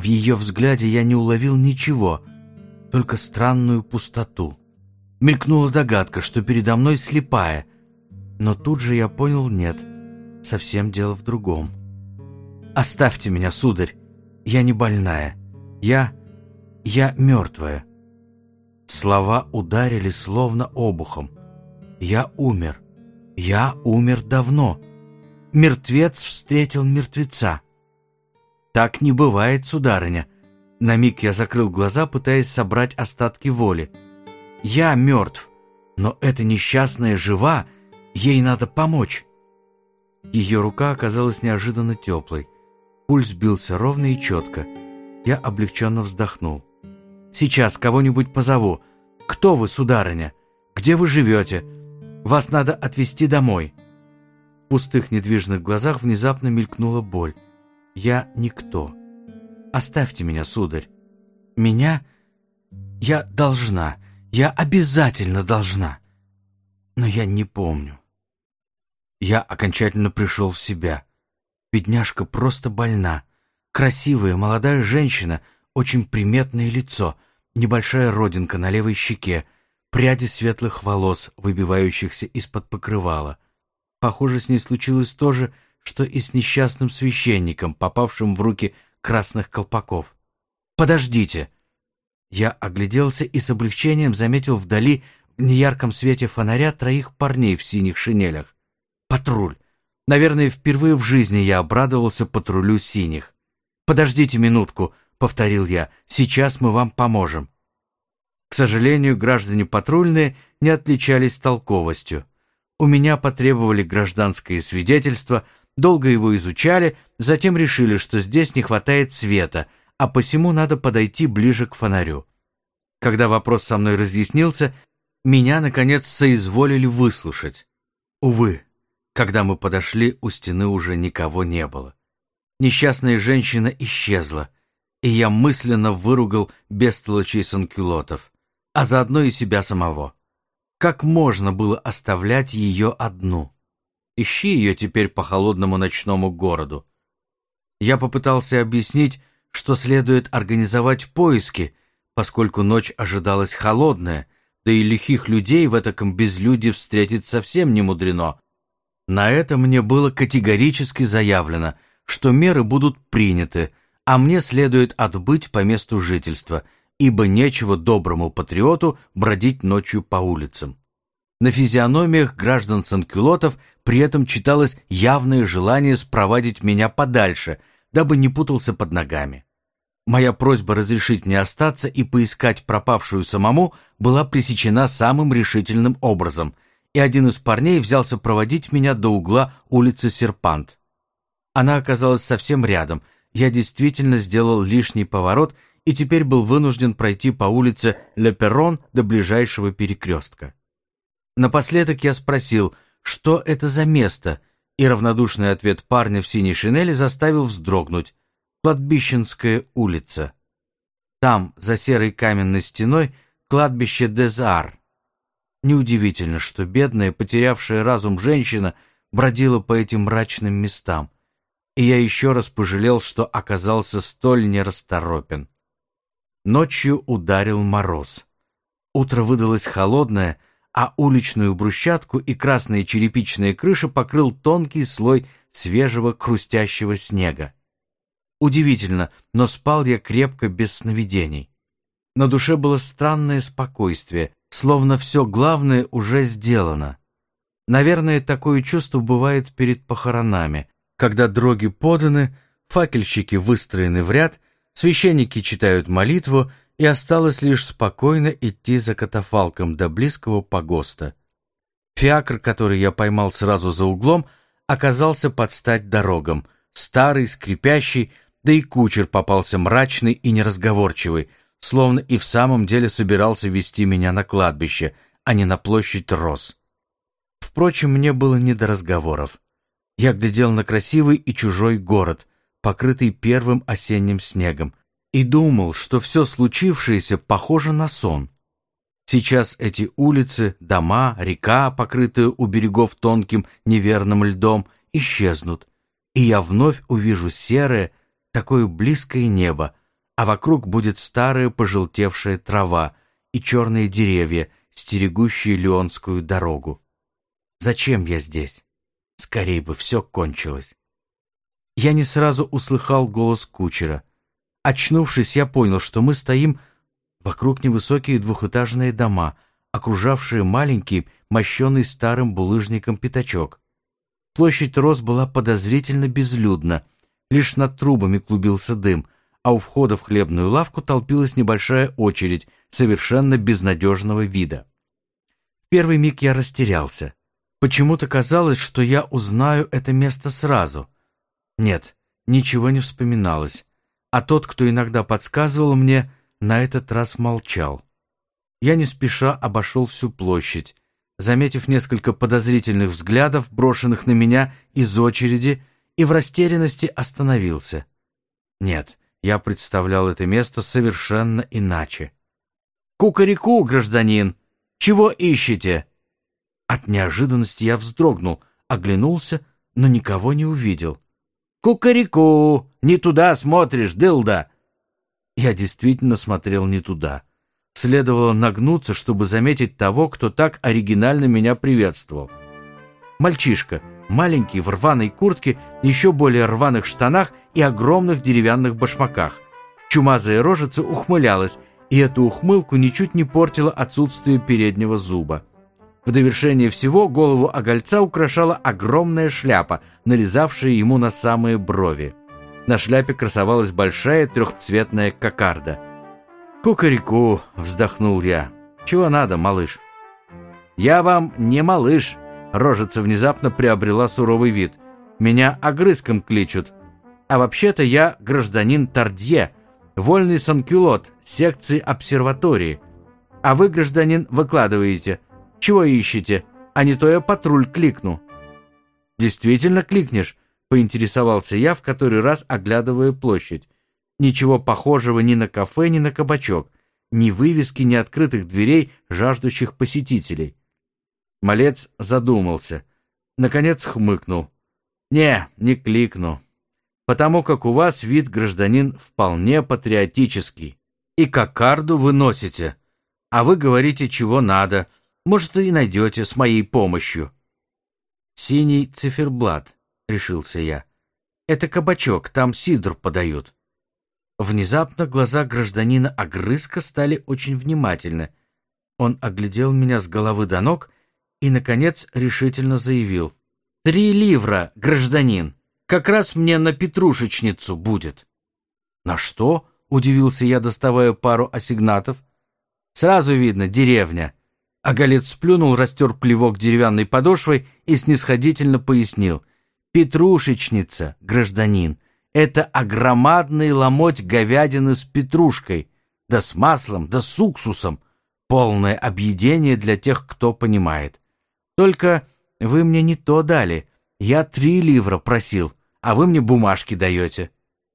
В ее взгляде я не уловил ничего, только странную пустоту. Мелькнула догадка, что передо мной слепая, но тут же я понял, нет, совсем дело в другом. «Оставьте меня, сударь, я не больная, я мертвая». Слова ударили словно обухом. Я умер давно. Мертвец встретил мертвеца. Так не бывает, сударыня. На миг я закрыл глаза, пытаясь собрать остатки воли. Я мертв, но эта несчастная жива, ей надо помочь. Ее рука оказалась неожиданно теплой. Пульс бился ровно и четко. Я облегченно вздохнул. «Сейчас кого-нибудь позову. Кто вы, сударыня? Где вы живете? Вас надо отвезти домой». В пустых недвижных глазах внезапно мелькнула боль. «Я никто. Оставьте меня, сударь. Меня? Я должна. Я обязательно должна. Но я не помню». Я окончательно пришел в себя. Бедняжка просто больна. Красивая молодая женщина, очень приметное лицо, небольшая родинка на левой щеке, пряди светлых волос, выбивающихся из-под покрывала. Похоже, с ней случилось то же, что и с несчастным священником, попавшим в руки красных колпаков. «Подождите!» Я огляделся и с облегчением заметил вдали, в неярком свете фонаря, троих парней в синих шинелях. Патруль. Наверное, впервые в жизни я обрадовался патрулю синих. «Подождите минутку», — повторил я, — «сейчас мы вам поможем». К сожалению, граждане патрульные не отличались толковостью. У меня потребовали гражданское свидетельство, долго его изучали, затем решили, что здесь не хватает света, а посему надо подойти ближе к фонарю. Когда вопрос со мной разъяснился, меня, наконец, соизволили выслушать. Увы, когда мы подошли, у стены уже никого не было. Несчастная женщина исчезла, и я мысленно выругал бестолочей санкюлотов, а заодно и себя самого. Как можно было оставлять ее одну? Ищи ее теперь по холодному ночному городу. Я попытался объяснить, что следует организовать поиски, поскольку ночь ожидалась холодная, да и лихих людей в этаком безлюдье встретить совсем не мудрено. На это мне было категорически заявлено, что меры будут приняты, а мне следует отбыть по месту жительства, ибо нечего доброму патриоту бродить ночью по улицам. На физиономиях граждан санкюлотов при этом читалось явное желание спровадить меня подальше, дабы не путался под ногами. Моя просьба разрешить мне остаться и поискать пропавшую самому была пресечена самым решительным образом, и один из парней взялся проводить меня до угла улицы Серпант. Она оказалась совсем рядом, я действительно сделал лишний поворот и теперь был вынужден пройти по улице Ле Перрон до ближайшего перекрестка. Напоследок я спросил, что это за место, и равнодушный ответ парня в синей шинели заставил вздрогнуть. Кладбищенская улица. Там, за серой каменной стеной, кладбище Дезар. Неудивительно, что бедная, потерявшая разум женщина бродила по этим мрачным местам, и я еще раз пожалел, что оказался столь нерасторопен. Ночью ударил мороз. Утро выдалось холодное, а уличную брусчатку и красные черепичные крыши покрыл тонкий слой свежего хрустящего снега. Удивительно, но спал я крепко, без сновидений. На душе было странное спокойствие, словно все главное уже сделано. Наверное, такое чувство бывает перед похоронами, когда дроги поданы, факельщики выстроены в ряд, священники читают молитву, и осталось лишь спокойно идти за катафалком до близкого погоста. Фиакр, который я поймал сразу за углом, оказался под стать дорогам, старый, скрипящий, да и кучер попался мрачный и неразговорчивый, словно и в самом деле собирался везти меня на кладбище, а не на площадь роз. Впрочем, мне было не до разговоров. Я глядел на красивый и чужой город, покрытый первым осенним снегом, и думал, что все случившееся похоже на сон. Сейчас эти улицы, дома, река, покрытая у берегов тонким неверным льдом, исчезнут, и я вновь увижу серое, такое близкое небо, а вокруг будет старая пожелтевшая трава и черные деревья, стерегущие Лионскую дорогу. Зачем я здесь? Скорей бы все кончилось. Я не сразу услыхал голос кучера. Очнувшись, я понял, что мы стоим вокруг невысокие двухэтажные дома, окружавшие маленький, мощенный старым булыжником пятачок. Площадь Роз была подозрительно безлюдна, лишь над трубами клубился дым, а у входа в хлебную лавку толпилась небольшая очередь совершенно безнадежного вида. В первый миг я растерялся. Почему-то казалось, что я узнаю это место сразу. Нет, ничего не вспоминалось, а тот, кто иногда подсказывал мне, на этот раз молчал. Я не спеша обошел всю площадь, заметив несколько подозрительных взглядов, брошенных на меня из очереди, и в растерянности остановился. Нет, я представлял это место совершенно иначе. «Кукареку, гражданин! Чего ищете?» От неожиданности я вздрогнул, оглянулся, но никого не увидел. «Кукареку! Не туда смотришь, дылда!» Я действительно смотрел не туда. Следовало нагнуться, чтобы заметить того, кто так оригинально меня приветствовал. Мальчишка, маленький, в рваной куртке, еще более рваных штанах и огромных деревянных башмаках. Чумазая рожица ухмылялась, и эту ухмылку ничуть не портило отсутствие переднего зуба. В довершение всего голову огольца украшала огромная шляпа, налезавшая ему на самые брови. На шляпе красовалась большая трехцветная кокарда. «Кукареку!» — вздохнул я. «Чего надо, малыш?» «Я вам не малыш!» — рожица внезапно приобрела суровый вид. «Меня огрызком кличут. А вообще-то я гражданин Тардье, вольный санкюлот секции обсерватории. А вы, гражданин, выкладываете. Чего ищете? А не то я патруль кликну». «Действительно кликнешь?» — поинтересовался я, в который раз оглядывая площадь. Ничего похожего ни на кафе, ни на кабачок, ни вывески, ни открытых дверей, жаждущих посетителей. Малец задумался. Наконец хмыкнул. Не кликну. Потому как у вас вид, гражданин, вполне патриотический. И кокарду вы носите. А вы говорите, чего надо. Может, и найдете с моей помощью». «Синий циферблат», — решился я. «Это кабачок, там сидр подают». Внезапно глаза гражданина Огрызка стали очень внимательны. Он оглядел меня с головы до ног и, наконец, решительно заявил: «3 ливра, гражданин! Как раз мне на петрушечницу будет». «На что?» — удивился я, доставая пару ассигнатов. «Сразу видно, деревня». Оголец сплюнул, растер плевок деревянной подошвой и снисходительно пояснил: «Петрушечница, гражданин. Это огромадный ломоть говядины с петрушкой, да с маслом, да с уксусом. Полное объедение для тех, кто понимает. Только вы мне не то дали. Я 3 ливра просил, а вы мне бумажки даете».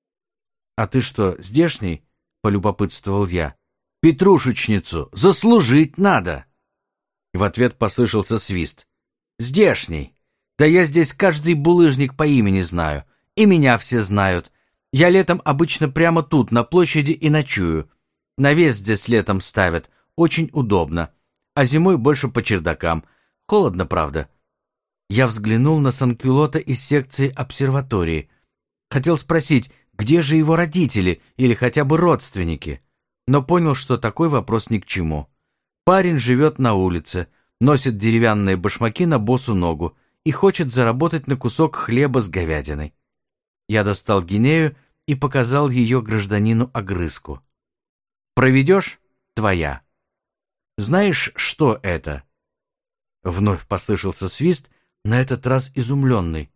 «А ты что, здешний?» — полюбопытствовал я. «Петрушечницу заслужить надо». В ответ послышался свист. «Здешний. Да я здесь каждый булыжник по имени знаю. И меня все знают. Я летом обычно прямо тут, на площади, и ночую. Навес здесь летом ставят. Очень удобно. А зимой больше по чердакам. Холодно, правда». Я взглянул на санкюлота из секции обсерватории. Хотел спросить, где же его родители или хотя бы родственники, но понял, что такой вопрос ни к чему. Парень живет на улице, носит деревянные башмаки на босу ногу и хочет заработать на кусок хлеба с говядиной. Я достал гинею и показал ее гражданину Огрызку. «Проведешь? Твоя». «Знаешь, что это?» Вновь послышался свист, на этот раз изумленный.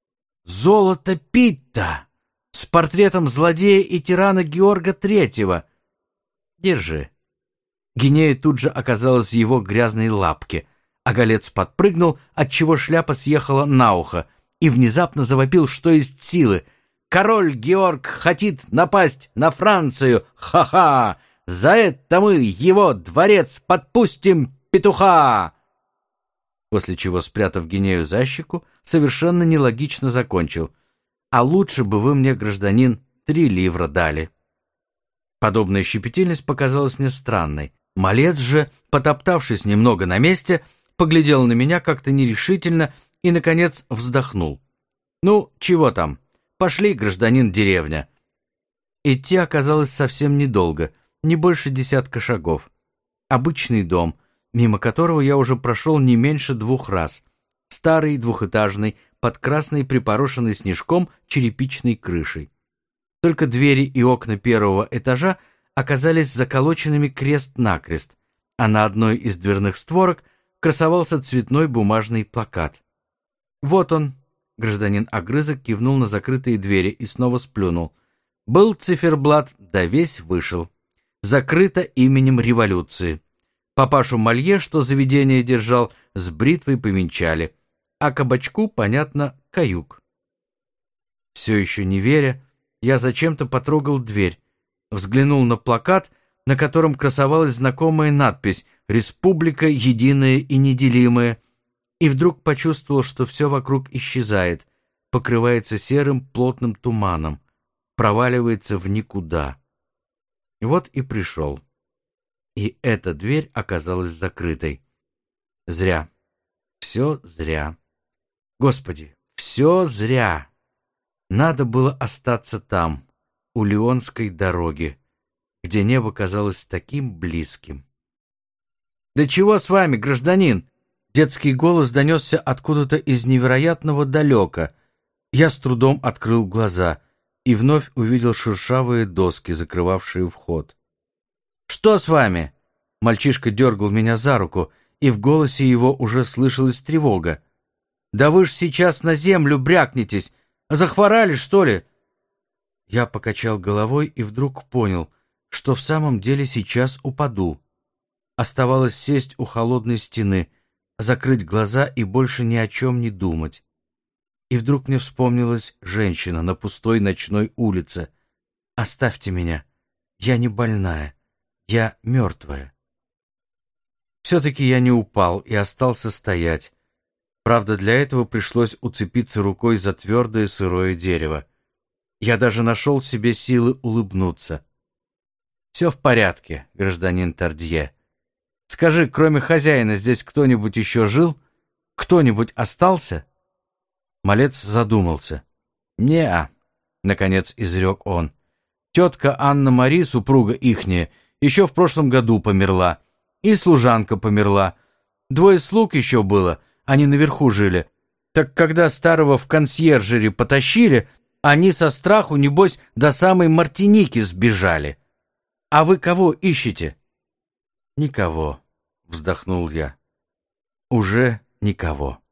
«Золото пить-то! С портретом злодея и тирана Георга Третьего! Держи». Гинея тут же оказалась в его грязной лапке. Оголец подпрыгнул, отчего шляпа съехала на ухо, и внезапно завопил, что есть силы: «Король Георг хотит напасть на Францию! Ха-ха! За это мы его дворец подпустим петуха!» После чего, спрятав Гинею за щеку, совершенно нелогично закончил: «А лучше бы вы мне, гражданин, 3 ливра дали». Подобная щепетильность показалась мне странной. Малец же, потоптавшись немного на месте, поглядел на меня как-то нерешительно и, наконец, вздохнул. «Ну, чего там? Пошли, гражданин, деревня». Идти оказалось совсем недолго, не больше 10 шагов. Обычный дом, мимо которого я уже прошел не меньше 2 раз. Старый, двухэтажный, под красной припорошенной снежком черепичной крышей. Только двери и окна первого этажа оказались заколоченными крест-накрест, а на одной из дверных створок красовался цветной бумажный плакат. «Вот он», — гражданин Огрызок кивнул на закрытые двери и снова сплюнул. «Был циферблат, да весь вышел. Закрыто именем революции. Папашу Малье, что заведение держал, с бритвой повенчали, а кабачку, понятно, каюк». Все еще не веря, я зачем-то потрогал дверь, взглянул на плакат, на котором красовалась знакомая надпись «Республика единая и неделимая», и вдруг почувствовал, что все вокруг исчезает, покрывается серым плотным туманом, проваливается в никуда. Вот и пришел. И эта дверь оказалась закрытой. Зря. Все зря. Господи, все зря. Надо было остаться там, у Леонской дороги, где небо казалось таким близким. «Да чего с вами, гражданин?» Детский голос донесся откуда-то из невероятного далека. Я с трудом открыл глаза и вновь увидел шершавые доски, закрывавшие вход. «Что с вами?» Мальчишка дергал меня за руку, и в голосе его уже слышалась тревога. «Да вы ж сейчас на землю брякнетесь! Захворали, что ли?» Я покачал головой и вдруг понял, что в самом деле сейчас упаду. Оставалось сесть у холодной стены, закрыть глаза и больше ни о чем не думать. И вдруг мне вспомнилась женщина на пустой ночной улице. «Оставьте меня, я не больная, я мертвая». Все-таки я не упал и остался стоять. Правда, для этого пришлось уцепиться рукой за твердое сырое дерево. Я даже нашел в себе силы улыбнуться. «Все в порядке, гражданин Тардье. Скажи, кроме хозяина здесь кто-нибудь еще жил? Кто-нибудь остался?» Малец задумался. «Не-а», — наконец изрек он. «Тетка Анна-Мари, супруга ихняя, еще в прошлом году померла. И служанка померла. 2 слуг еще было, они наверху жили. Так когда старого в консьержере потащили, они со страху, небось, до самой Мартиники сбежали. А вы кого ищете?» «Никого», — вздохнул я. «Уже никого».